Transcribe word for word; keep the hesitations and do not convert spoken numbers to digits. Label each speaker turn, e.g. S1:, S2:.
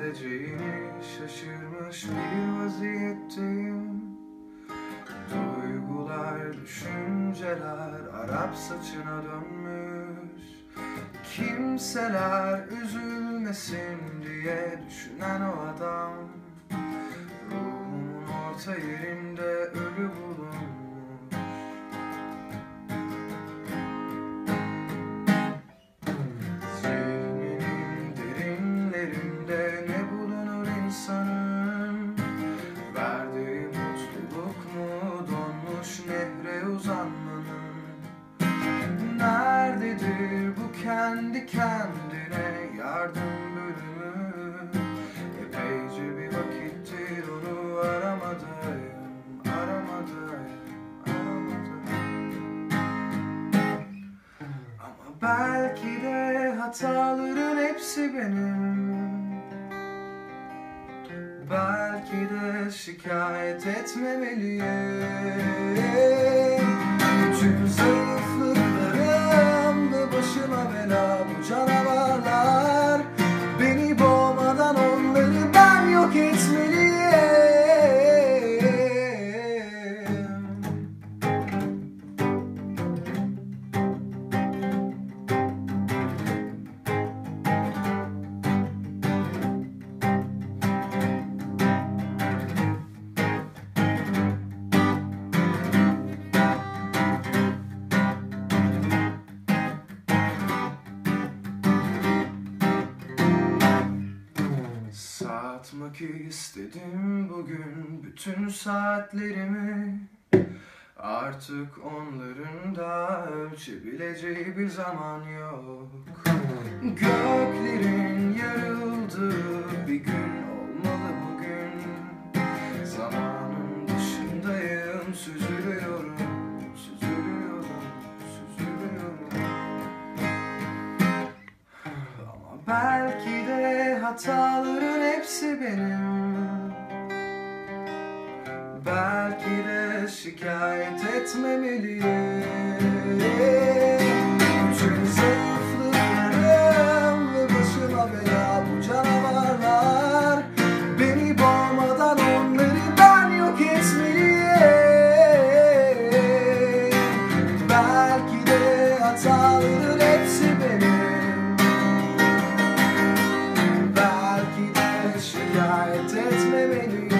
S1: edeceğini şaşırmış bir vaziyetteyim. Duygular, düşünceler Arap saçına dönmüş. Kimseler üzülmesin diye düşünen o adam, ruhumun orta yerinde ölü bulunmuş. Zihninin derinlerinde ne bulunur insanın? Verdiği mutluluk mu donmuş nehre uzanmanın? Nerededir bu kendi kendine yardım bölümü? Epeyce bir vakittir onu aramadayım, aramadayım, aramadayım. Ama belki de hataların hepsi benim. Belki de şikayet etmemeliyim. Tüm zayıflıklarım ve başıma bela bu canavarlar. Beni boğmadan onları ben yok etmeliyim. Satmak istedim bugün bütün saatlerimi. Artık onların da ölçebileceği bir zaman yok. Göklerin yarıldığı bir gün olmalı bugün. Zamanın dışındayım, süzülüyorum, süzülüyorum, süzülüyorum. Ama belki de hataların hepsi benim. Belki de şikayet etmemeliyim. Tüm zayıflıklarım ve başıma bela bu canavarlar. Beni boğmadan onları ben yok etmeliyim. Belki de hataların hepsi benim. Belki de şikayet etmemeliyim.